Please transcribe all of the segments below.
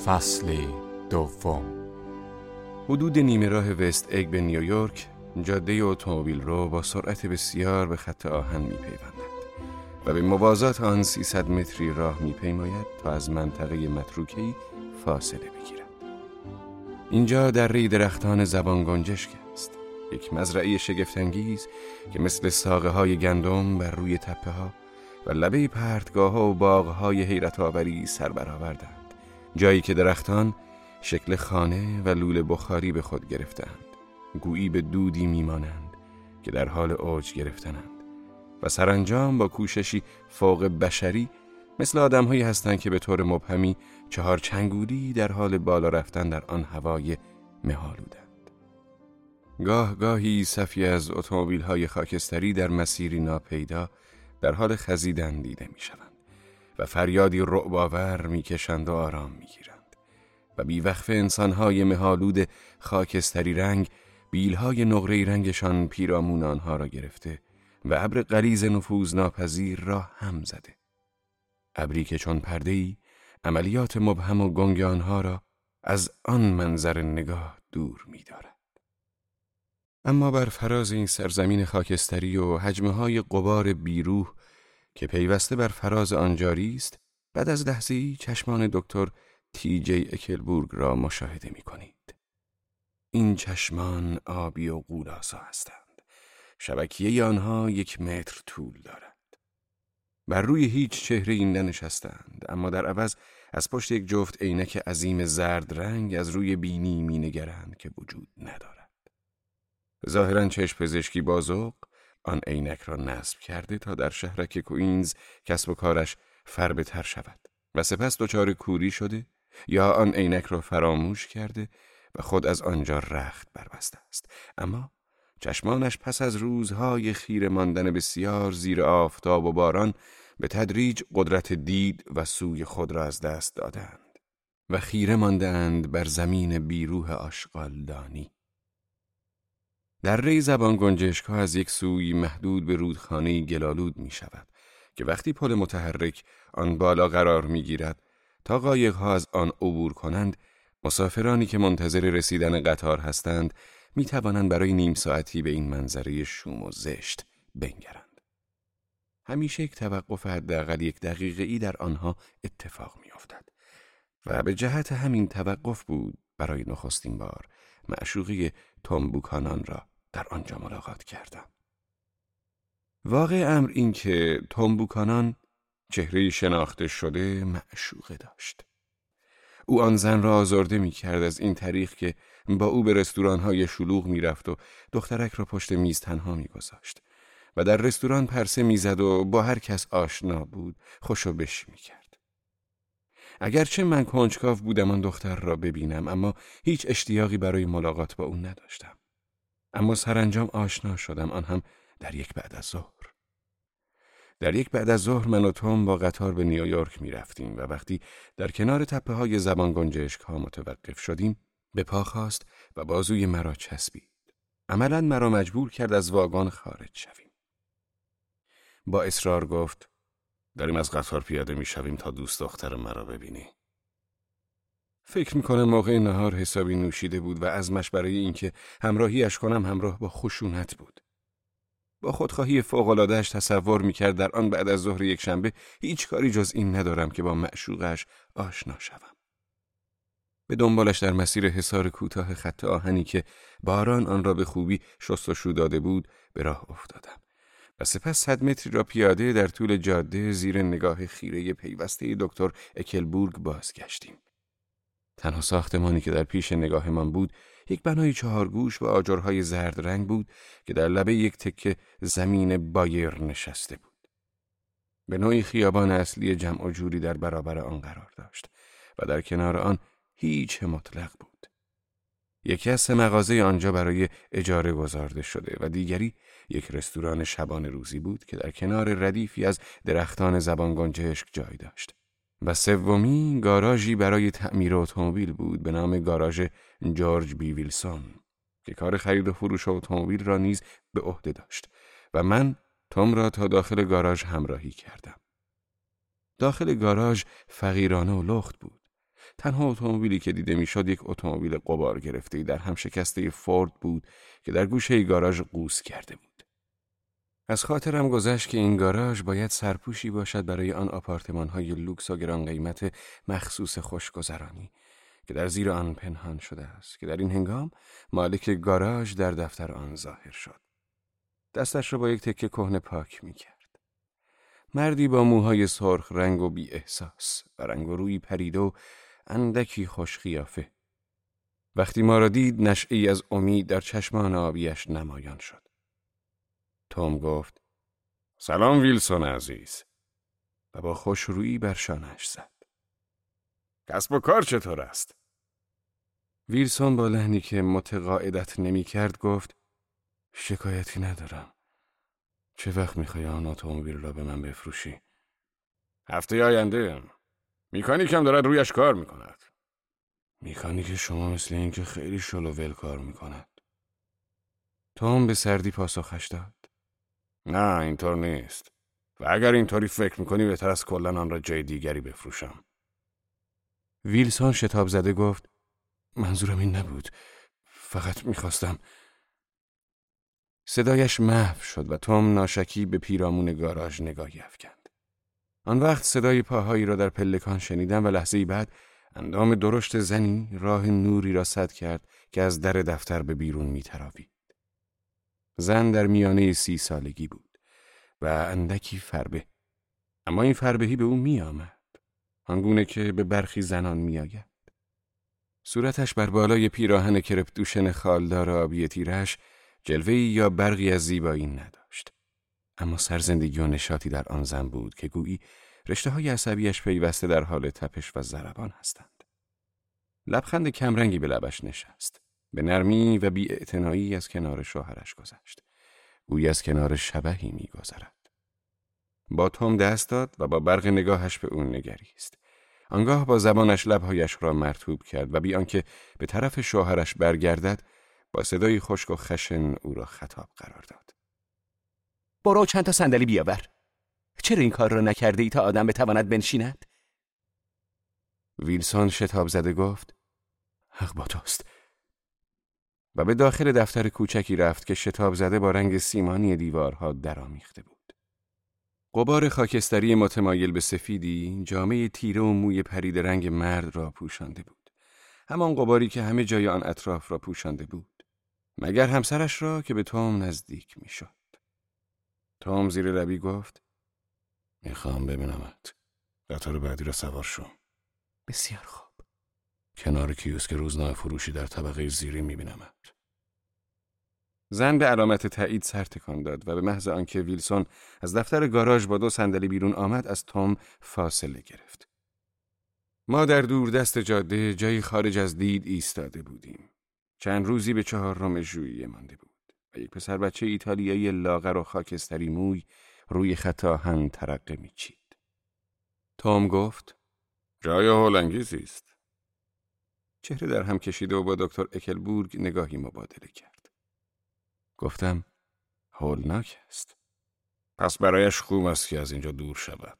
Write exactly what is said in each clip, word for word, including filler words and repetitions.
فصل دوم. حدود نیمه راه وست اگ به نیویورک جاده اتومبیل رو با سرعت بسیار به خط آهن می‌پیوندد و به موازات آن سیصد متری راه می‌پیماید تا از منطقه متروکه‌ای فاصله بگیرد. اینجا دره درختان زبان گنجشک است، یک مزرعه شگفت‌انگیز که مثل ساقه‌های گندم بر روی تپه‌ها و لبه پرتگاه‌ها و باغ‌های حیرت آوری سر برآوردند. جایی که درختان شکل خانه و لوله بخاری به خود گرفتند، گویی به دودی میمانند که در حال اوج گرفتنند و سرانجام با کوششی فوق بشری مثل آدم‌هایی هستند که به طور مبهمی چهار چنگولی در حال بالا رفتن در آن هوای مه‌آلودند. گاه گاهی صفی از اتومبیل‌های خاکستری در مسیری ناپیدا در حال خزیدن دیده می‌شوند و فریادی رعب‌آور می‌کشند و آرام می‌گیرند و بیوقفه انسان‌های مه‌آلود خاکستری رنگ بیل‌های نقره‌ای رنگشان پیرامون آنها را گرفته و ابر غلیظ نفوذناپذیر را هم زده. ابری که چون پرده‌ای عملیات مبهم و گنگ آنها را از آن منظر نگاه دور می‌دارد. اما بر فراز این سرزمین خاکستری و حجمه‌های غبار بیروح که پیوسته بر فراز آن جاری است، بعد از لحظه‌ای چشمان دکتر تی جی اکلبورگ را مشاهده می‌کنید. این چشمان آبی و غول‌آسا هستند. شبکیه آنها یک متر طول دارد. بر روی هیچ چهره‌ای ننشستند، اما در عوض از پشت یک جفت عینک عظیم زرد رنگ از روی بینی می‌نگرند که وجود ندارد. ظاهراً چشم پزشکی با ذوق آن عینک را نصب کرده تا در شهرک کوئینز کسب و کارش فربه‌تر شود و سپس دچار کوری شده یا آن عینک را فراموش کرده و خود از آنجا رخت بربسته است. اما چشمانش پس از روزهای خیره ماندن بسیار زیر آفتاب و باران به تدریج قدرت دید و سوی خود را از دست دادند و خیره ماندند بر زمین بیروح آشغالدانی. در ری زبان گنجشک ها از یک سوی محدود به رودخانه گلالود می شود که وقتی پل متحرک آن بالا قرار می گیرد تا قایق ها از آن عبور کنند، مسافرانی که منتظر رسیدن قطار هستند می توانند برای نیم ساعتی به این منظره شوم و زشت بنگرند. همیشه یک توقف حداقل یک دقیقه ای در آنها اتفاق می افتد و به جهت همین توقف بود برای نخستین بار معشوقه توم بوکانان را در آنجا ملاقات کردم. واقع امر این که توم بوکانان چهره شناخته شده معشوقه داشت. او آن زن را آزرده می کرد از این طریق که با او به رستوران‌های شلوغ می رفت و دخترک را پشت میز تنها می گذاشت و در رستوران پرسه می زد و با هر کس آشنا بود خوشو بش می کرد. اگرچه من کنجکاو بودم آن دختر را ببینم، اما هیچ اشتیاقی برای ملاقات با او نداشتم. اما سرانجام آشنا شدم، آن هم در یک بعد از ظهر. در یک بعد از ظهر من و توم با قطار به نیویورک می رفتیم و وقتی در کنار تپه های زبان گنجشک ها متوقف شدیم به پا خواست و بازوی مرا چسبید. عملاً مرا مجبور کرد از واگن خارج شویم. با اصرار گفت داریم از قطار پیاده می شویم تا دوست دختر مرا ببینی. فکر می کنم موقع نهار حسابی نوشیده بود و عزمش برای اینکه همراهیش کنم همراه با خشونت بود. با خودخواهی فوق‌العاده‌اش تصور می‌کرد در آن بعد از ظهر یک شنبه هیچ کاری جز این ندارم که با معشوقش آشنا شوم. به دنبالش در مسیر حصار کوتاه خط آهنی که باران آن را به خوبی شست و شو داده بود به راه افتادم و سپس صد متری را پیاده در طول جاده زیر نگاه خیره پیوسته دکتر اکلبورگ بازگشتیم. تنها ساختمانی که در پیش نگاهمان بود یک بنای چهارگوش و آجرهای زرد رنگ بود که در لبه یک تکه زمین بایر نشسته بود. به نوعی خیابان اصلی جمع و جوری در برابر آن قرار داشت و در کنار آن هیچ مطلق بود. یکی از سه مغازه آنجا برای اجاره گذارده شده و دیگری یک رستوران شبانه روزی بود که در کنار ردیفی از درختان زبان گنجشک جای داشت. و سومی گاراژی برای تعمیر اتومبیل بود به نام گاراژ جورج بی ویلسون که کار خرید و فروش اتومبیل را نیز به عهده داشت و من توم را تا داخل گاراژ همراهی کردم. داخل گاراژ فقیرانه و لخت بود. تنها اتومبیلی که دیده میشد یک اتومبیل غبار گرفته‌ای در هم شکسته فورد بود که در گوشه گاراژ قوس کرده بود. از خاطرم گذشت که این گاراژ باید سرپوشی باشد برای آن آپارتمان‌های لوکس و گران قیمت مخصوص خوشگذرانی که در زیر آن پنهان شده است که در این هنگام مالک گاراژ در دفتر آن ظاهر شد. دستش را با یک تکه کهنه پاک می‌کرد. مردی با موهای سرخ رنگ و بی احساس و رنگ و روی پریده و اندکی خوش خیافه. وقتی ما را دید نشعه‌ای از امید در چشمان آبیش نمایان شد. توم گفت سلام ویلسون عزیز و با خوشرویی بر شانه‌اش زد. کسب و کار چطور است؟ ویلسون با لحنی که متقاعدت نمی کرد گفت شکایتی ندارم. چه وقت میخوای آن اتومبیل را به من بفروشی؟ هفته آینده. میکانیکم دارد رویش کار میکند. میکانیک شما مثل این که خیلی شلوول کار میکند. توم به سردی پاسخش داد. نه اینطور نیست. و اگر اینطوری فکر میکنی بهتر است کلاً آن را جای دیگری بفروشم. ویلسون شتاب زده گفت منظورم این نبود. فقط میخواستم. صدایش محو شد و توم ناشکی به پیرامون گاراژ نگاهی افکند. آن وقت صدای پاهایی را در پلکان شنیدم و لحظه‌ای بعد اندام درشت زنی راه نوری را سد کرد که از در دفتر به بیرون میتراوید. زن در میانه سی سالگی بود و اندکی فربه. اما این فربهی به او می آمد. آنگونه که به برخی زنان می آید. صورتش بر بالای پیراهن کرپ دوشن خالدار آبی تیرش جلوه‌ای یا برقی از زیبایی نداشت. اما سرزندگی و نشاطی در آن زن بود که گویی رشته‌های عصبیش پیوسته در حال تپش و ضربان هستند. لبخند کمرنگی به لبش نشست. به نرمی و بی‌اعتنایی از کنار شوهرش گذشت. گویی از کنار شبحی می‌گذرد. با توم دست داد و با برق نگاهش به او نگریست. آنگاه با زبانش لب‌هایش را مرطوب کرد و بی آنکه به طرف شوهرش برگردد با صدای خشک و خشن او را خطاب قرار داد. برو چند تا صندلی بیاور. چرا این کار را نکرده ای تا آدم بتواند بنشیند؟ ویلسون شتاب زده گفت حق با توست. و به داخل دفتر کوچکی رفت که شتاب زده با رنگ سیمانی دیوارها درآمیخته بود. غبار خاکستری متمایل به سفیدی جامه تیره و موی پرید رنگ مرد را پوشانده بود. همان غباری که همه جای آن اطراف را پوشانده بود. مگر همسرش را که به توم نزدیک می شد. توم زیر لبی گفت میخوام ببینمت. قطار بعدی را سوار شو. بسیار خوب. کنار کیوسک روزنامه فروشی در طبقه زیری میبینمت. زن به علامت تایید سر تکان داد و به محض آنکه ویلسون از دفتر گاراژ با دو صندلی بیرون آمد از توم فاصله گرفت. ما در دور دست جاده جایی خارج از دید ایستاده بودیم. چند روزی به چهارم ژوئیه مانده بود و یک پسر بچه ایتالیایی لاغر و خاکستری موی روی خط آهن ترقه میچید. توم گفت جای هولانگیزی است. چهره در هم کشیده و با دکتر اکلبورگ نگاهی مبادله کرد. گفتم هولناک است. پس برایش خوب است که از اینجا دور شود.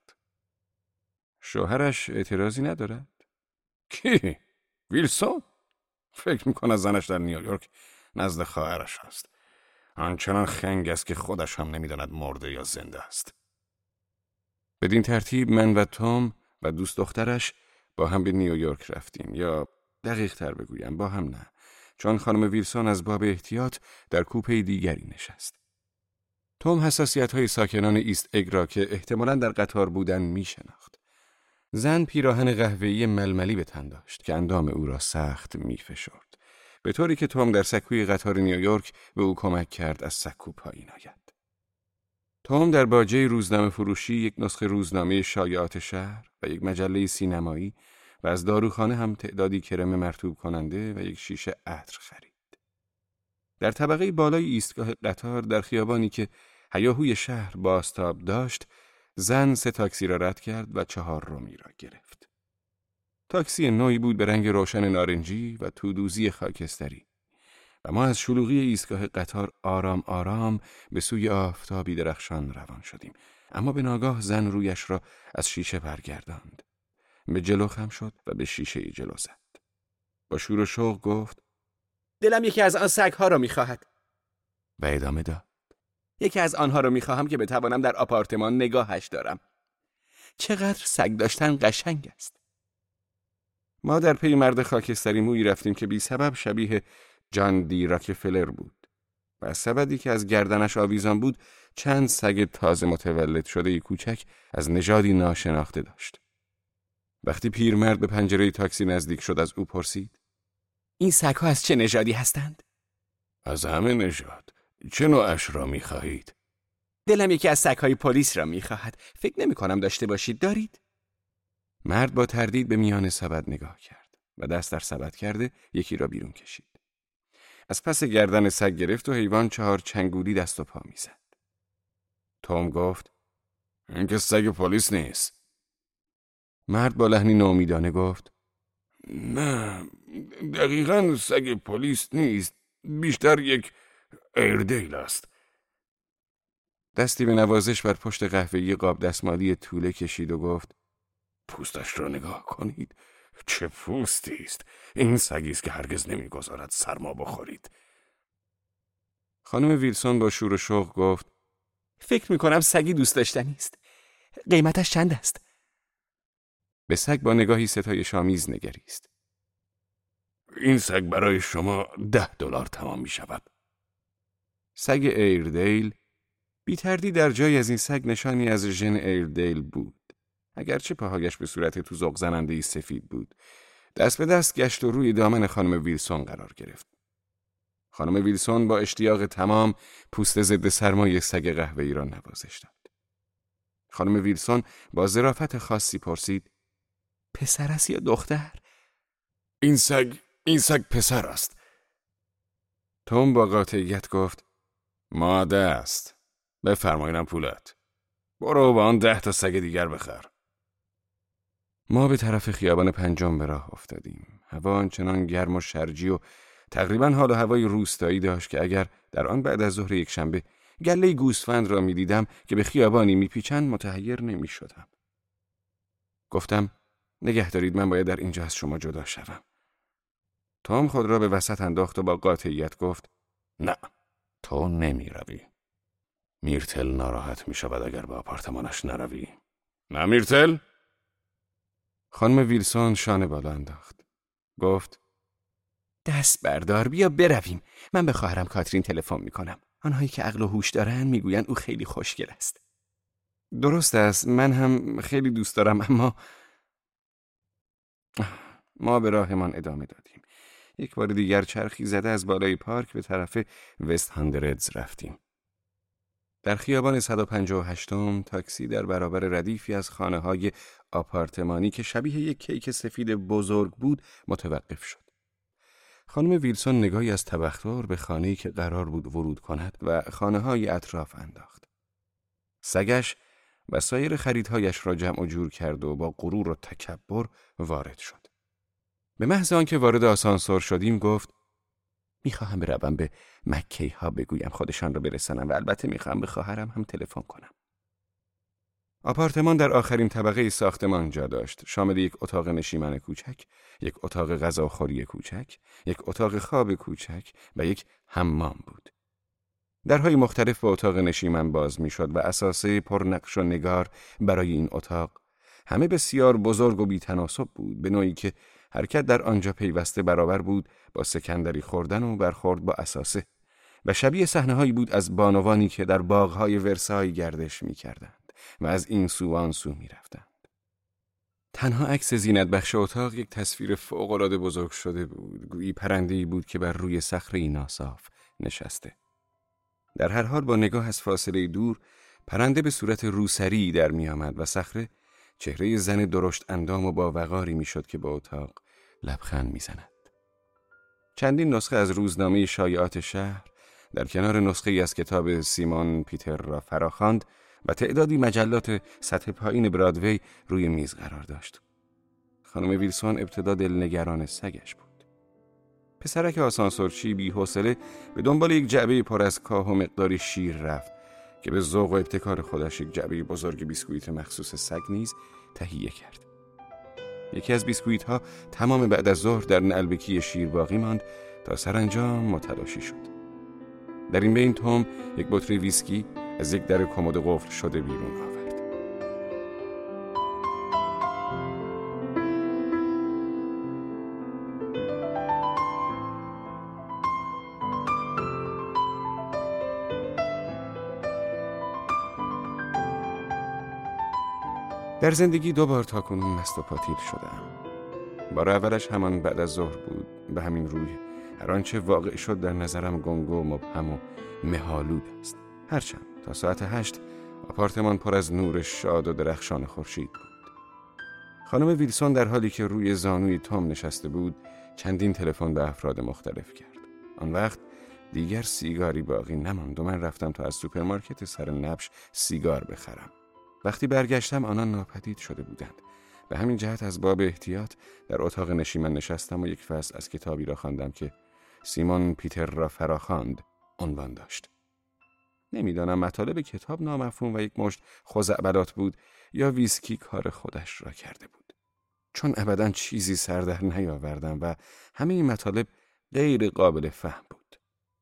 شوهرش اعتراضی ندارد؟ کی؟ ویلسون؟ فکر میکنه زنش در نیویورک نزد خواهرش است. آنچنان خنگ است که خودش هم نمیداند مرده یا زنده است. بدین ترتیب من و توم و دوست دخترش با هم به نیویورک رفتیم، یا دقیق تر بگویم با هم نه، چون خانم ویلسون از باب احتیاط در کوپه دیگری نشست. توم حساسیت‌های ساکنان ایست اگ را که احتمالاً در قطار بودن می‌شناخت. زن پیراهن قهوه‌ای ململی به تن داشت که اندام او را سخت می‌فشرد، به طوری که توم در سکوی قطار نیویورک به او کمک کرد از سکو پایین آید. توم در باجه روزنامه فروشی یک نسخه روزنامه شایعات شهر و یک مجله سینمایی و از داروخانه هم تعدادی کرم مرطوب کننده و یک شیشه عطر خرید. در طبقه بالای ایستگاه قطار در خیابانی که هیاهوی شهر بازتاب داشت، زن سه تاکسی را رد کرد و چهار رومی را گرفت. تاکسی نوعی بود به رنگ روشن نارنجی و تودوزی خاکستری و ما از شلوغی ایستگاه قطار آرام آرام به سوی آفتابی درخشان روان شدیم. اما به ناگاه زن رویش را از شیشه برگرداند. به جلو خم شد و به شیشه جلو زد. با شور و شوق گفت دلم یکی از آن سگ‌ها را می‌خواهد. و ادامه داد یکی از آنها را می‌خواهم که بتوانم در آپارتمان نگاهش دارم. چقدر سگ داشتن قشنگ است. ما در پی مرد خاکستری مویی رفتیم که بی سبب شبیه جان دی راکفلر بود و از سبدی که از گردنش آویزان بود چند سگ تازه متولد شده کوچک از نژادی ناشناخته داشت. وقتی پیرمرد به پنجره تاکسی نزدیک شد از او پرسید این سگ‌ها از چه نژادی هستند؟ از همه نژاد. چه نوعش را می خواهید؟ دلم یکی از سگ‌های پلیس را می خواهد. فکر نمی کنم داشته باشید. دارید؟ مرد با تردید به میان سبد نگاه کرد و دست در سبد کرده یکی را بیرون کشید. از پس گردن سگ گرفت و حیوان چهار چنگولی دست و پا می زد. توم گفت این که سگ پلیس نیست. مرد با لحنی ناامیدانه گفت نه، دقیقاً سگ پلیس نیست، بیشتر یک ایردیل است. دستی به نوازش بر پشت قهوه‌ای قاب دستمالی توله کشید و گفت پوستش را نگاه کنید، چه پوستی است. این سگی است که هرگز نمیگذارد سرما بخورید. خانم ویلسون با شور و شوق گفت فکر میکنم سگی دوست داشتنی است. قیمتش چند است؟ به سگ با نگاهی ستایش‌آمیز نگریست. این سگ برای شما ده دلار تمام می شود. سگ ایردیل بی تردید در جای از این سگ نشانی از ژن ایردیل بود. اگرچه پاهایش به صورت توزغ زننده‌ای سفید بود. دست به دست گشت و روی دامن خانم ویلسون قرار گرفت. خانم ویلسون با اشتیاق تمام پوست ضد سرمای سگ قهوه‌ای را نوازش داد. خانم ویلسون با ظرافت خاصی پرسید پسر است یا دختر؟ این سگ این سگ پسر است. توم با قاطعیت گفت ماده است. بفرمایینم پولت. برو با آن ده تا سگ دیگر بخر. ما به طرف خیابان پنجم به راه افتادیم. هوا آنچنان گرم و شرجی و تقریباً حال و هوای روستایی داشت که اگر در آن بعد از ظهر یک شنبه گله گوسفند را می دیدم که به خیابانی می پیچند متحیر نمی شدم. گفتم نگه دارید، من باید در اینجا از شما جدا شوم. توم خود را به وسط انداخت و با قاطعیت گفت نه، تو نمی روی. میرتل ناراحت می شود اگر به آپارتمانش نروی. نه میرتل؟ خانم ویلسون شانه بالا انداخت. گفت دست بردار، بیا برویم. من به خواهرم کاترین تلفن می کنم. آنهایی که عقل و هوش دارن میگویند او خیلی خوشگل است. درست است، من هم خیلی دوست دارم، اما ما به راهمان ادامه دادیم. یک بار دیگر چرخی زده از بالای پارک به طرف وست هاندردز رفتیم. در خیابان صد و پنجاه و هشتم تاکسی در برابر ردیفی از خانه‌های آپارتمانی که شبیه یک کیک سفید بزرگ بود متوقف شد. خانم ویلسون نگاهی از تبختر به خانه‌ای که قرار بود ورود کند و خانه‌های اطراف انداخت. سگش و سایر خریدهایش را جمع و جور کرد و با غرور و تکبر وارد شد. به محض آنکه وارد آسانسور شدیم گفت میخواهم بروم به مکی ها بگویم خودشان را برسانم و البته میخواهم به خواهرم هم تلفن کنم. آپارتمان در آخرین طبقه ساختمان جا داشت، شامل یک اتاق نشیمن کوچک، یک اتاق غذاخوری کوچک، یک اتاق خواب کوچک و یک حمام بود. درهای مختلف به اتاق نشیمن باز میشد و اساسه پرنقش و نگار برای این اتاق همه بسیار بزرگ و بی‌تناسب بود، به نوعی که حرکت در آنجا پیوسته برابر بود با سکندری خوردن و برخورد با اساسه و شبیه صحنه‌هایی بود از بانوانی که در باغ‌های ورسای گردش می‌کردند و از این سو و آن سو می‌رفتند. تنها عکس زینت بخش اتاق یک تصویر فوق‌العاده بزرگ شده بود، گویی پرنده‌ای بود که بر روی صخره‌ای ناصاف نشسته. در هر حال با نگاه از فاصله دور پرنده به صورت روسری در می‌آمد و صخره چهره زن درشت اندام و با وقاری میشد که با اتاق لبخند میزند. چندین نسخه از روزنامه شایعات شهر در کنار نسخه از کتاب سیمون پیتر را فراخواند و تعدادی مجلات سطح پایین برادوی روی میز قرار داشت. خانم ویلسون ابتدا دلنگران سگش بود. پسرک آسانسورچی بی حوصله به دنبال یک جعبه پر از کاه و مقداری شیر رفت که به ذوق و ابتکار خودش یک جعبه بزرگ بیسکویت مخصوص سگ نیز تهیه کرد. یکی از بیسکویت ها تمام بعد از ظهر در نعلبکی شیر باقی ماند تا سرانجام متلاشی شد. در این بین توم یک بطری ویسکی از یک در کمد قفل شده بیرون آورد. در زندگی دو بار تاکنون مست و پاتیل شدم. بار اولش همان بعد از ظهر بود. به همین روی هر آنچه واقع شد در نظرم گنگ و مبهم و مه‌آلود است. هرچند تا ساعت هشت آپارتمان پر از نور شاد و درخشان خورشید بود. خانم ویلسون در حالی که روی زانوی توم نشسته بود چندین تلفن به افراد مختلف کرد. آن وقت دیگر سیگاری باقی نماند و من رفتم تا از سوپرمارکت سر نبش سیگار بخرم. وقتی برگشتم آنان ناپدید شده بودند. به همین جهت از باب احتیاط در اتاق نشیمن نشستم و یک فصل از کتابی را خواندم که سیمون پیتر را فراخواند عنوان داشت. نمیدانم مطالب کتاب نامفهوم و یک مشت خزعبلات بود یا ویسکی کار خودش را کرده بود. چون ابداً چیزی سر در نیاوردم و همه این مطالب غیر قابل فهم بود.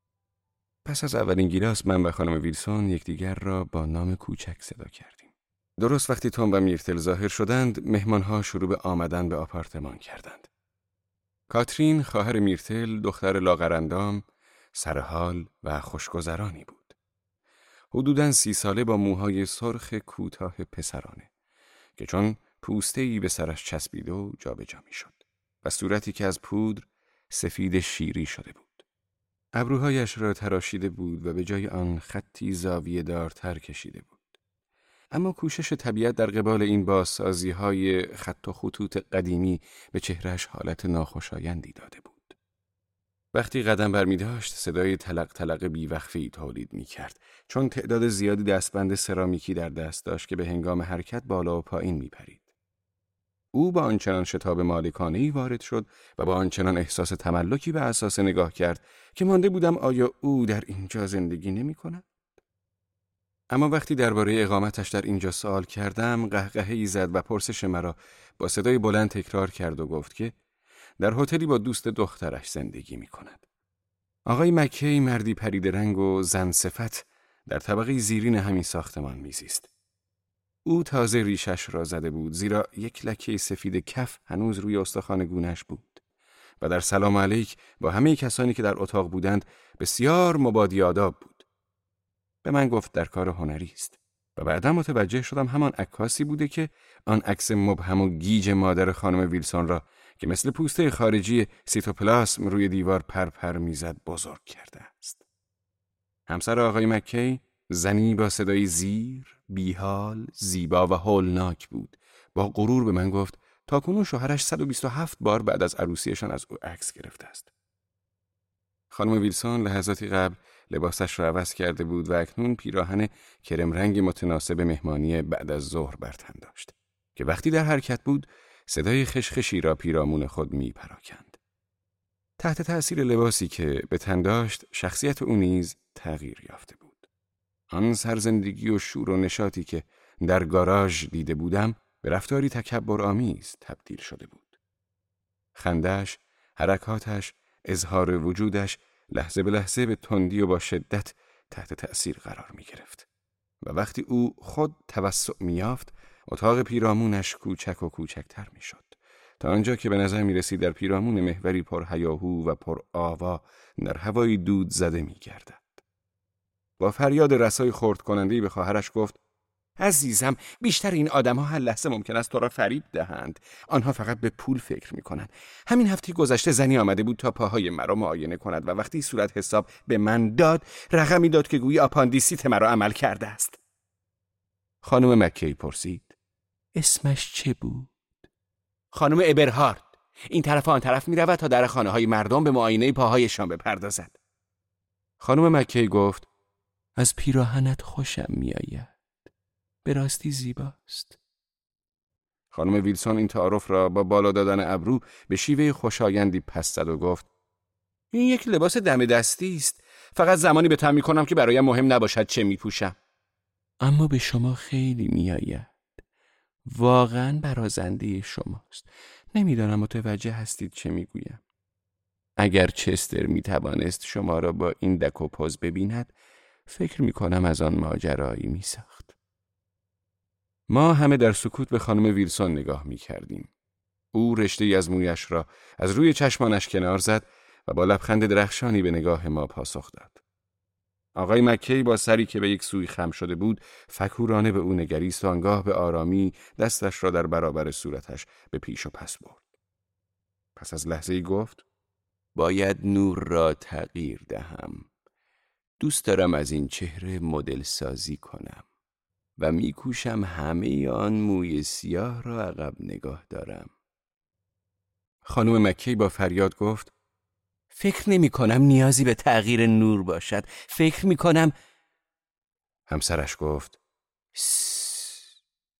پس از اولین گیلاس من و خانم ویلسون یکدیگر را با نام کوچک صدا کردیم. درست وقتی توم و میرتل ظاهر شدند، مهمانها شروع به آمدن به آپارتمان کردند. کاترین خواهر میرتل دختر لاغرندام، سرحال و خوشگذرانی بود. حدوداً سی ساله با موهای سرخ کوتاه پسرانه که چون پوسته‌ای به سرش چسبیده و جابجا می‌شد و صورتی که از پودر سفید شیری شده بود. ابروهایش را تراشیده بود و به جای آن خطی زاویه دارتر کشیده بود. اما کوشش طبیعت در قبال این بازسازی‌های خط و خطوط قدیمی به چهرهش حالت ناخوشایندی داده بود. وقتی قدم برمی داشت صدای تلق تلق بیوقفه‌ای تولید می کرد چون تعداد زیادی دستبند سرامیکی در دست داشت که به هنگام حرکت بالا و پایین می پرید. او با آنچنان شتاب مالکانه‌ای وارد شد و با آنچنان احساس تملکی به اساس نگاه کرد که مانده بودم آیا او در اینجا زندگی نمی کند؟ اما وقتی درباره اقامتش در اینجا سوال کردم قهقهه‌ای زد و پرسش مرا با صدای بلند تکرار کرد و گفت که در هتلی با دوست دخترش زندگی می کند. آقای مکی مردی پریده رنگ و زن صفت در طبقه زیرین همین ساختمان میزیست. او تازه ریشش را زده بود زیرا یک لکه سفید کف هنوز روی استخوان گونه‌اش بود و در سلام علیک با همه کسانی که در اتاق بودند بسیار مبادی آداب بود. به من گفت در کار هنری است و بعدا متوجه شدم همان عکاسی بوده که آن عکس مبهم و گیج مادر خانم ویلسون را که مثل پوسته خارجی سیتوپلاسم روی دیوار پرپر میزد بزرگ کرده است. همسر آقای مکی زنی با صدای زیر، بیحال، زیبا و هولناک بود. با غرور به من گفت تاکنون شوهرش صد و بیست و هفت بار بعد از عروسیشان از او عکس گرفته است. خانم ویلسون لحظاتی قبل لباسش را عوض کرده بود و اکنون پیراهن کرم رنگ متناسب مهمانی بعد از ظهر بر تن داشت که وقتی در حرکت بود صدای خشخشی را پیرامون خود می پراکند. تحت تأثیر لباسی که به تن داشت شخصیت او نیز تغییر یافته بود. آن سرزندگی و شور و نشاطی که در گاراژ دیده بودم به رفتاری تکبرآمیز تبدیل شده بود. خنده‌اش، حرکاتش، اظهار وجودش لحظه به لحظه به تندی و با شدت تحت تأثیر قرار می گرفت و وقتی او خود توسع می یافت اتاق پیرامونش کوچک و کوچکتر می شد تا آنجا که به نظر می رسید در پیرامون محوری پر هیاهو و پر آوا در هوای دود زده می گردد. با فریاد رسای خرد کننده‌ای به خواهرش گفت عزیزم بیشتر این آدم‌ها هر لحظه ممکن است تو را فریب دهند. آنها فقط به پول فکر می‌کنند. همین هفته گذشته زنی آمده بود تا پاهای مرا معاینه کند و وقتی صورت حساب به من داد رقمی داد که گویی آپاندیسیت مرا عمل کرده است. خانم مکی پرسید اسمش چه بود؟ خانم ابرهارد. این طرف آن طرف می‌رود تا در خانه‌های مردم به معاینه پاهایشان بپردازد. خانم مکی گفت از پیراهنت خوشم می‌آید. به راستی زیباست. خانم ویلسون این تعارف را با بالا دادن ابرو به شیوه خوشایندی پس زد و گفت این یک لباس دم دستی است. فقط زمانی به تن می‌کنم که برایم مهم نباشد چه می‌پوشم. اما به شما خیلی می‌آید. واقعاً برازنده شماست. نمیدانم متوجه هستید چه میگویم. اگر چستر میتوانست شما را با این دک و پوز ببیند، فکر میکنم از آن ماجرایی میساخت. ما همه در سکوت به خانم ویلسون نگاه میکردیم. او رشته‌ای از مویش را از روی چشمانش کنار زد و با لبخند درخشانی به نگاه ما پاسخ داد. آقای مکی با سری که به یک سوی خم شده بود فکورانه به او نگریست و آنگاه به آرامی دستش را در برابر صورتش به پیش و پس برد. پس از لحظه‌ای گفت: باید نور را تغییر دهم. دوست دارم از این چهره مدل سازی کنم و میکوشم همه آن موی سیاه را عقب نگاه دارم. خانم مکی با فریاد گفت: فکر نمی کنم نیازی به تغییر نور باشد. فکر می کنم. همسرش گفت: سس.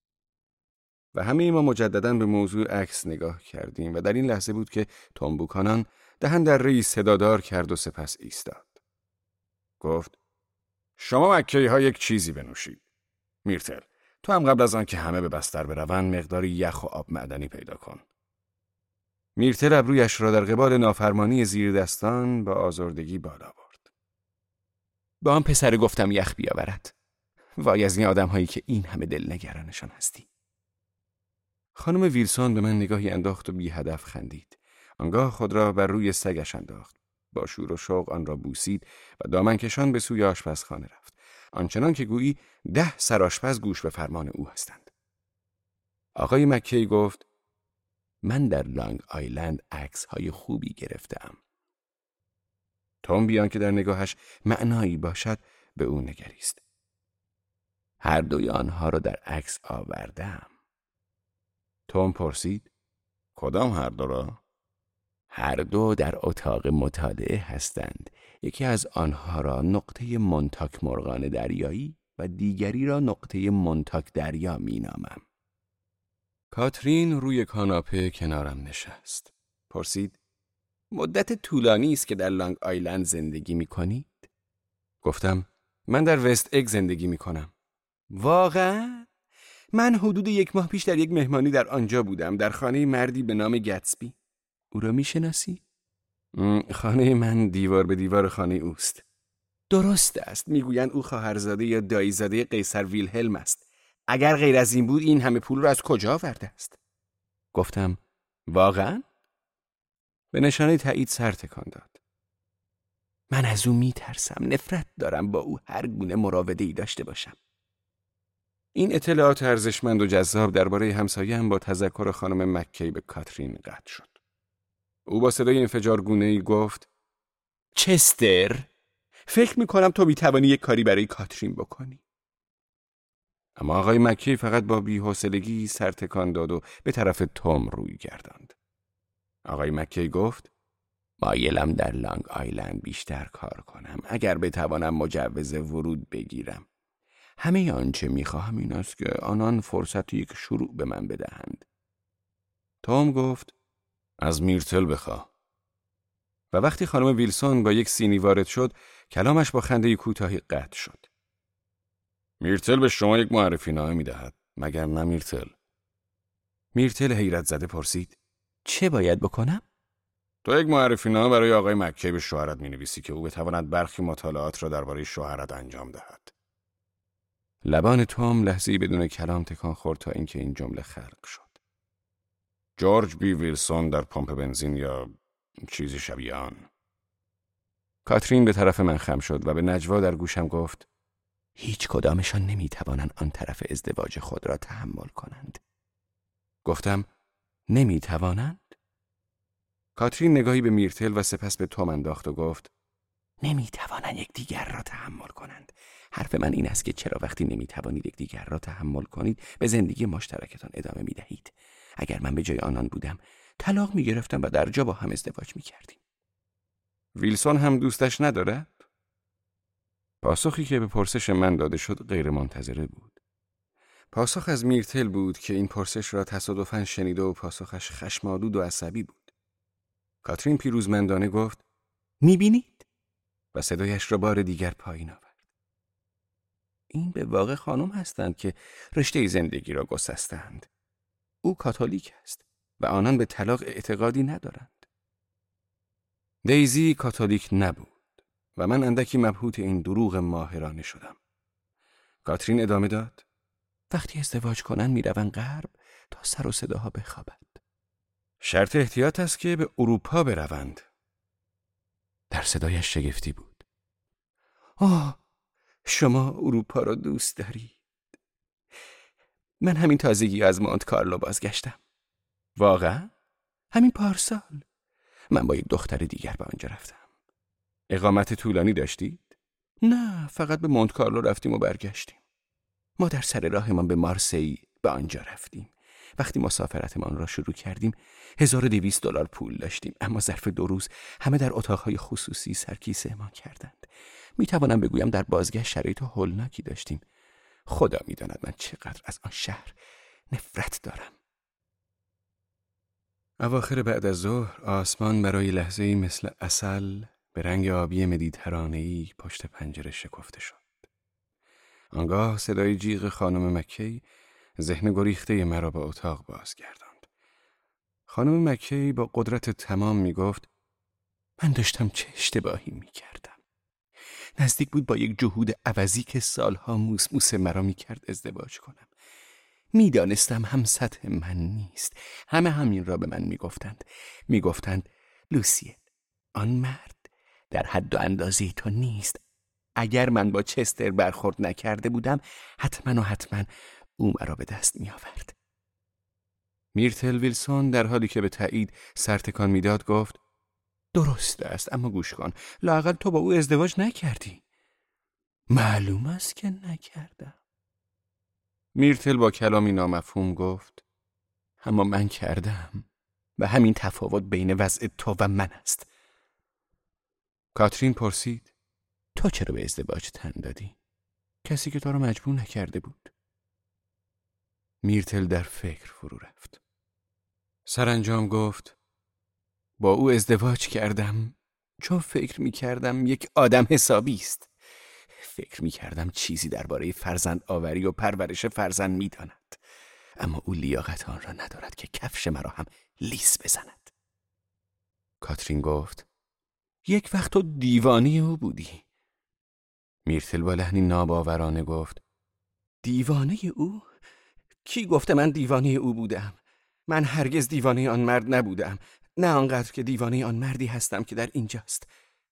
و همه ما مجدداً به موضوع عکس نگاه کردیم و در این لحظه بود که توم بوکانان دهن در ری صدادار کرد و سپس ایستاد. گفت: شما مکی ها یک چیزی بنوشید. میرتل، تو هم قبل از آن که همه به بستر بروند مقداری یخ و آب معدنی پیدا کن. میرتل ابرویش را در قبال نافرمانی زیر دستان با آزردگی بالا برد. با آن پسر گفتم یخ بیاورد. وای از این آدم هایی که این همه دل نگرانشان هستی. خانم ویلسون به من نگاهی انداخت و بی هدف خندید. آنگاه خود را بر روی سگش انداخت. با شور و شوق آن را بوسید و دامن کشان به سوی آشپزخانه رفت. آنچنان که گویی ده سرآشپز گوش به فرمان او هستند. آقای مکی گفت: من در لانگ آیلند عکس های خوبی گرفتم. توم بیان که در نگاهش معنایی باشد به او نگریست. هر دوی آنها را در عکس آوردم. توم پرسید: کدام هر دو را؟ هر دو در اتاق مطالعه هستند. یکی از آنها را نقطه مونتاک مرغان دریایی و دیگری را نقطه مونتاک دریا می نامم. کاترین روی کاناپه کنارم نشست. پرسید: مدت طولانی است که در لانگ آیلند زندگی می کنید؟ گفتم: من در وست اگ زندگی می کنم. واقعا؟ من حدود یک ماه پیش در یک مهمانی در آنجا بودم، در خانه مردی به نام گتسبی. او را می شناسی؟ خانه من دیوار به دیوار خانه اوست. درست است. میگویند او خواهرزاده یا دایی‌زاده قیصر ویلهلم است. اگر غیر از این بود این همه پول را از کجا آورده است؟ گفتم: واقعا؟ به نشانه تایید سر تکان داد. من از او میترسم. نفرت دارم با او هر گونه مراوده‌ای داشته باشم. این اطلاعات ارزشمند و جذاب درباره همسایه‌ام با تذکر خانم مکی به کاترین قطع شد. او با صدای انفجارگونه‌ای گفت: چستر، فکر می‌کنم تو می‌توانی یک کاری برای کاترین بکنی. اما آقای مکی فقط با بی‌حوصلگی سر تکان داد و به طرف توم روی گرداند. آقای مکی گفت: مایلم در لانگ آیلند بیشتر کار کنم اگر بتوانم مجوز ورود بگیرم. همه آنچه می‌خواهم این است که آنان فرصت یک شروع به من بدهند. توم گفت: از میرتل بخواه. و وقتی خانم ویلسون با یک سینی وارد شد، کلامش با خنده کوتاهی قطع شد. میرتل به شما یک معرفی نامه می‌دهد، مگر نه میرتل؟ میرتل حیرت زده پرسید: چه باید بکنم؟ تو یک معرفی نامه برای آقای مکی به شوهرت می‌نویسی که او بتواند برخی مطالعات را درباره شوهرت انجام دهد. لبان توم لحظه‌ای بدون کلام تکان خورد تا اینکه این جمله خلق شد: جورج بی ویلسون در پمپ بنزین یا چیزی شبیه آن. کاترین به طرف من خم شد و به نجوا در گوشم گفت: هیچ کدامشان نمیتوانند آن طرف ازدواج خود را تحمل کنند. گفتم: نمیتوانند؟ کاترین نگاهی به میرتل و سپس به توم انداخت و گفت: نمیتوانند یکدیگر را تحمل کنند. حرف من این است که چرا وقتی نمیتوانید یکدیگر را تحمل کنید به زندگی مشترکتان ادامه میدهید؟ اگر من به جای آنان بودم طلاق میگرفتم و در جا با هم ازدواج میکردیم. ویلسون هم دوستش ندارد؟ پاسخی که به پرسش من داده شد غیر منتظره بود. پاسخ از میرتل بود که این پرسش را تصادفاً شنیده و پاسخش خشم‌آلود و عصبی بود. کاترین پیروزمندانه گفت: میبینید؟ و صدایش را بار دیگر پایین آورد. این به واقع خانم هستند که رشته زندگی را گسستند. او کاتولیک است و آنان به طلاق اعتقادی ندارند. دیزی کاتولیک نبود و من اندکی مبهوت این دروغ ماهرانه شدم. کاترین ادامه داد: وقتی ازدواج کنن میروند غرب تا سر و صداها بخوابد. شرط احتیاط است که به اروپا بروند. در صدایش شگفتی بود. آه، شما اروپا را دوست دارید. من همین تازگی از مونت کارلو بازگشتم. واقعا؟ همین پارسال. من با یک دختر دیگر به آنجا رفتم. اقامت طولانی داشتید؟ نه، فقط به مونت کارلو رفتیم و برگشتیم. ما در سر راهمان به مارسی به آنجا رفتیم. وقتی مسافرتمان را شروع کردیم هزار و دویست دلار پول داشتیم، اما ظرف دو روز همه در اتاقهای خصوصی سرکیسه‌مان کردند. می توانم بگویم در بازگشت شرایط هولناکی داشتیم. خدا می داند من چقدر از آن شهر نفرت دارم. اواخر بعد از ظهر آسمان برای لحظه‌ای مثل عسل به رنگ آبی مدیترانه‌ای پشت پنجره شکفته شد. آنگاه صدای جیغ خانم مکی ذهن گریخته مرا به اتاق بازگرداند. خانم مکی با قدرت تمام می گفت: من داشتم چه اشتباهی می کردم. نزدیک بود با یک جهود عوضی که سالها موس موس مرا می کرد ازدواج کنم. می دانستم هم سطح من نیست. همه همین را به من می گفتند. می گفتند لوسیل، آن مرد در حد و اندازه تو نیست. اگر من با چستر برخورد نکرده بودم حتما و حتما او مرا به دست می آورد. میرتل ویلسون در حالی که به تایید سر تکان میداد گفت: درست است، اما گوش کن، لااقل تو با او ازدواج نکردی. معلوم است که نکردم. میرتل با کلامی نامفهوم گفت: اما من کردم و همین تفاوت بین وضع تو و من است. کاترین پرسید: تو چرا به ازدواج تن دادی؟ کسی که تو را مجبور نکرده بود. میرتل در فکر فرو رفت. سرانجام گفت: با او ازدواج کردم چون فکر می کردم یک آدم حسابی است. فکر می کردم چیزی درباره فرزند آوری و پرورش فرزند می داند. اما او لیاقت آن را ندارد که کفش مرا هم لیس بزند. کاترین گفت: یک وقت تو دیوانه او بودی. میرتل با لحنی ناباورانه گفت: دیوانه او؟ کی گفته من دیوانه او بودم؟ من هرگز دیوانه آن مرد نبودم. نه آنقدر که دیوانه آن مردی هستم که در اینجاست.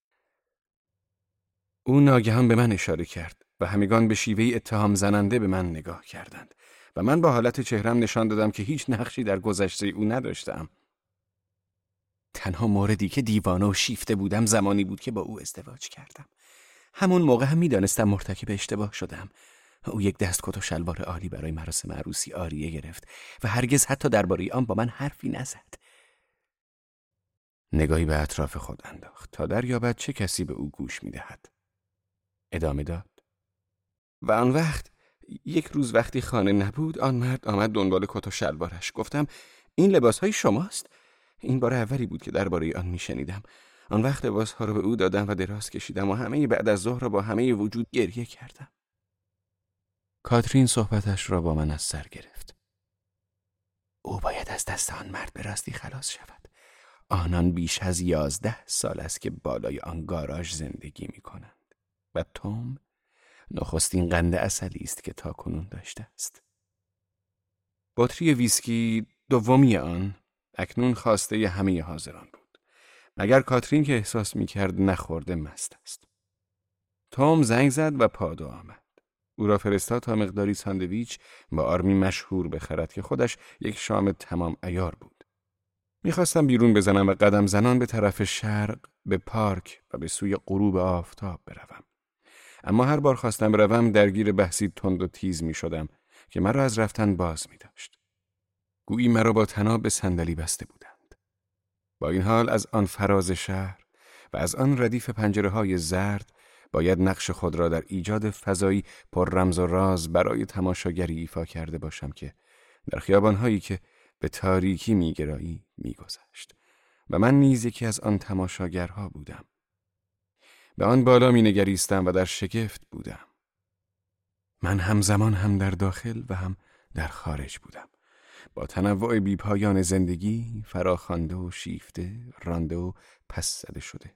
او ناگهان به من اشاره کرد و همگان به شیوهی اتهام زننده به من نگاه کردند و من با حالت چهرم نشان دادم که هیچ نقشی در گذشته او نداشتم. تنها موردی که دیوانه و شیفته بودم زمانی بود که با او ازدواج کردم. همون موقع هم می‌دانستم مرتکب اشتباه شدم. او یک دستکت و شلوار عالی برای مراسم عروسی آریه گرفت و هرگز حتی درباره آن با من حرفی نزد. نگاهی به اطراف خود انداخت تا دریابد چه کسی به او گوش می‌دهد. ادامه داد: و آن وقت یک روز وقتی خانه نبود آن مرد آمد دنبال کت و شلوارش. گفتم: این لباس‌های شماست؟ این بار اولی بود که درباره آن می‌شنیدم. آن وقت لباس‌ها را به او دادم و دراز کشیدم و همه بعد از ظهر را با همه وجود گریه کردم. کاترین صحبتش را با من از سر گرفت. او باید از دست آن مرد به راستی خلاص شود. آنان بیش از یازده سال است که بالای آن گاراژ زندگی می کنند و توم نخستین قند عسلی است که تا کنون داشته است. بطری ویسکی دومی آن اکنون خواسته همه حاضران بود، مگر کاترین که احساس می کرد نخورده مست است. توم زنگ زد و پادو آمد. او را فرستاد تا مقداری ساندویچ با آرمی مشهور بخرد که خودش یک شام تمام عیار بود. میخواستم بیرون بزنم و قدم زنان به طرف شرق، به پارک و به سوی غروب آفتاب بروم. اما هر بار خواستم بروم درگیر بحثی تند و تیز می شدم که مرا از رفتن باز می داشت. گویی مرا با طناب به صندلی بسته بودند. با این حال از آن فراز شهر و از آن ردیف پنجره‌های زرد باید نقش خود را در ایجاد فضایی پر رمز و راز برای تماشاگری ایفا کرده باشم که در خیابان‌هایی که به تاریکی می‌گرایی می‌گذشت و من نیز یکی از آن تماشاگرها بودم. به آن بالا می‌نگریستم و در شگفت بودم. من همزمان هم در داخل و هم در خارج بودم. با تنوع بیپایان زندگی فراخوانده و شیفته، رانده و پس زده شده.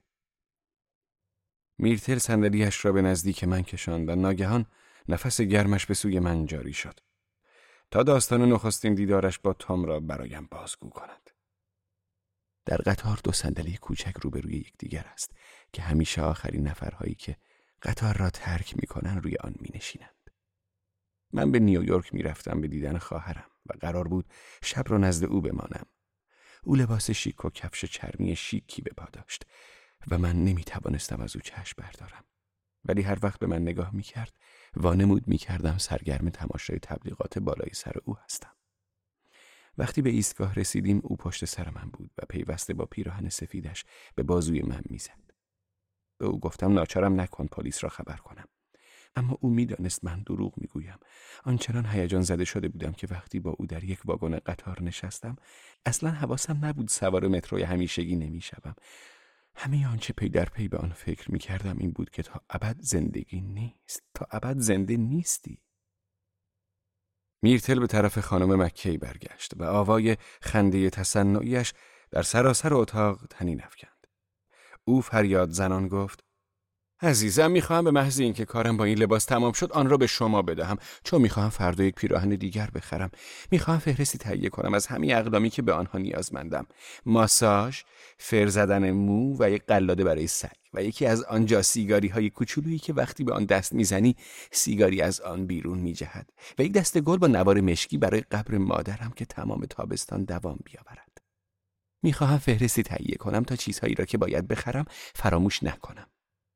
میرتل صندلی‌اش را به نزدیک من کشاند و ناگهان نفس گرمش به سوی من جاری شد تا داستان نخستین دیدارش با تام را برایم بازگو کند. در قطار دو صندلی کوچک روبروی یکدیگر است که همیشه آخرین نفرهایی که قطار را ترک می‌کنند روی آن می‌نشینند. من به نیویورک می‌رفتم به دیدن خواهرم و قرار بود شب را نزد او بمانم. او لباس شیک و کفش چرمی شیکی به پا داشت و من نمی‌توانستم از او چشم بردارم. ولی هر وقت به من نگاه می‌کرد وانمود می‌کردم سرگرم تماشای تبلیغات بالای سر او هستم. وقتی به ایستگاه رسیدیم او پشت سر من بود و پیوسته با پیراهن سفیدش به بازوی من میزد. به او گفتم ناچارم نکن پلیس را خبر کنم. اما او میدانست من دروغ میگویم. آنچنان هیجان زده شده بودم که وقتی با او در یک واگن قطار نشستم اصلا حواسم نبود سوار متروی همیشگی نمیشوم. همه آنچه پی در پی به آن فکر میکردم این بود که تا ابد زندگی نیست، تا ابد زنده نیستی. میرتل به طرف خانم مکی برگشت و آوای خنده تصنعیش در سراسر اتاق طنین افکند. او فریاد زنان گفت: عزیزم، میخواهم به محض اینکه کارم با این لباس تمام شد آن را به شما بدهم، چون میخواهم فردا یک پیراهن دیگر بخرم. میخواهم فهرستی تهیه کنم از همین اقلامی که به آنها نیازمندم: ماساژ، فر زدن مو و یک قلاده برای سگ و یکی از آنجا سیگاری های کوچولویی که وقتی به آن دست میزنی سیگاری از آن بیرون میجهد و یک دسته گل با نوار مشکی برای قبر مادرم که تمام تابستان دوام بیاورد. میخواهم فهرستی تهیه کنم تا چیزهایی را که باید بخرم فراموش نکنم.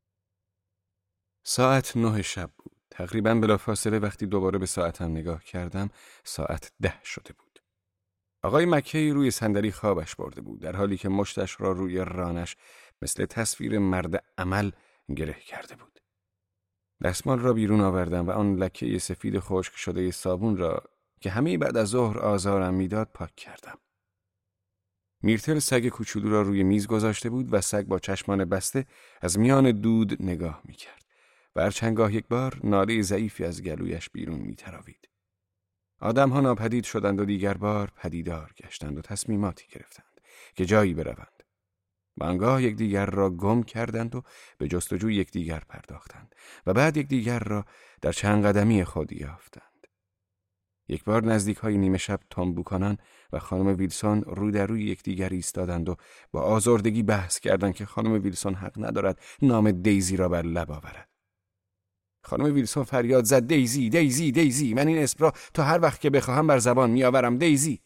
ساعت نه شب بود. تقریباً بلافاصله وقتی دوباره به ساعتم نگاه کردم ساعت ده شده بود. آقای مکی روی صندلی خوابش برده بود در حالی که مشتش را روی رانش مثل تصویر مرد عمل گره کرده بود. دستمال را بیرون آوردم و آن لکه سفید خشک شده صابون را که همه بعد از ظهر آزارم میداد پاک کردم. میرتل سگ کوچولو را روی میز گذاشته بود و سگ با چشمان بسته از میان دود نگاه میکرد و هر چندگاه یک بار ناله ضعیفی از گلویش بیرون میتراوید. آدم‌ها ناپدید شدند و دیگر بار پدیدار گشتند و تصمیماتی گرفتند که جایی بروند. بانگاه یکدیگر را گم کردند و به جستجوی یکدیگر پرداختند و بعد یکدیگر را در چند قدمی خود یافتند. یک بار نزدیک‌های نیمه شب تام بوکانان و خانم ویلسون رو در روی یکدیگر ایستادند و با آزردگی بحث کردند که خانم ویلسون حق ندارد نام دیزی را بر لب آورد. خانم ویلسون فریاد زد: دیزی، دیزی، دیزی، من این اسم را تا هر وقت که بخواهم بر زبان میآورم، دیزی.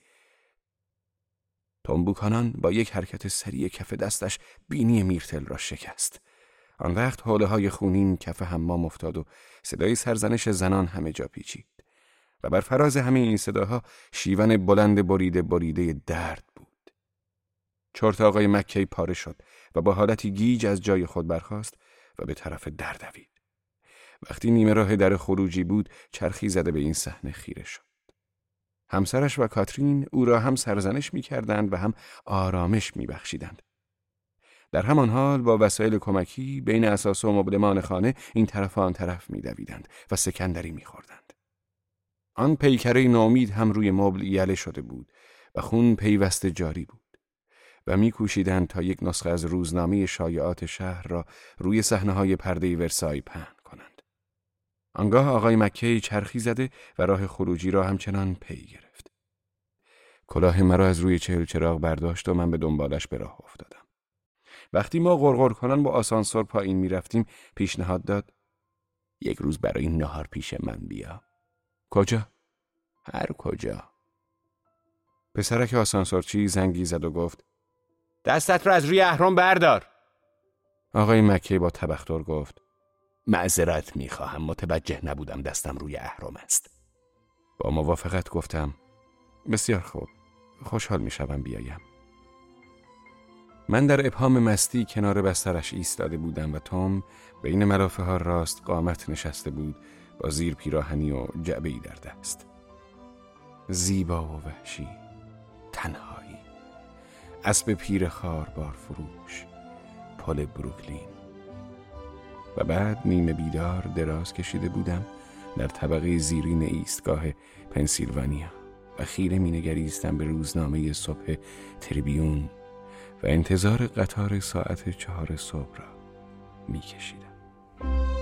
تام بوکانان با یک حرکت سریع کف دستش بینی میرتل را شکست. آن وقت حوله های خونین کف حمام افتاد و صدای سرزنش زنان همه جا پیچید و بر فراز همه این صداها شیون بلند بریده بریده درد بود. چرت آقای مکی پاره شد و با حالتی گیج از جای خود برخاست و به طرف در دوید. وقتی نیمه راه در خروجی بود چرخی زده به این صحنه خیره شد. همسرش و کاترین او را هم سرزنش می کردند و هم آرامش می بخشیدند. در همان حال با وسایل کمکی بین اساس و مبلمان خانه این طرف و آن طرف می دویدند و سکندری می خوردند. آن پیکره ناامید هم روی مبل یله شده بود و خون پیوسته جاری بود و می کوشیدند تا یک نسخه از روزنامه شایعات شهر را روی صحنه‌های پرده ورسای پهن کنند. آنگاه آقای مکی چرخی زده و راه خروجی را همچنان پی گرفت. کلاه مرا از روی چهل چراغ برداشت و من به دنبالش به راه افتادم. وقتی ما غرغر کنان با آسانسور پایین می رفتیم پیشنهاد داد: یک روز برای نهار پیش من بیا. کجا؟ هر کجا. پسرک آسانسورچی زنگی زد و گفت: دستت را از روی اهرم بردار. آقای مکی با تبختر گفت: معذرت میخواهم، متوجه نبودم دستم روی اهرم است. با موافقت گفتم: بسیار خوب، خوشحال میشوم بیایم. من در ابهام مستی کنار بسترش ایستاده بودم و تام بین ملافه ها راست قامت نشسته بود با زیر پیراهنی و جعبه‌ای در دست. زیبا و وحشی، تنهایی، اسب پیر خار بار فروش، پل بروکلین. و بعد نیمه بیدار دراز کشیده بودم در طبقه زیرین ایستگاه پنسیلوانیا. و خیره می نگریستم به روزنامه صبح تریبیون و انتظار قطار ساعت چهار صبح را می کشیدم.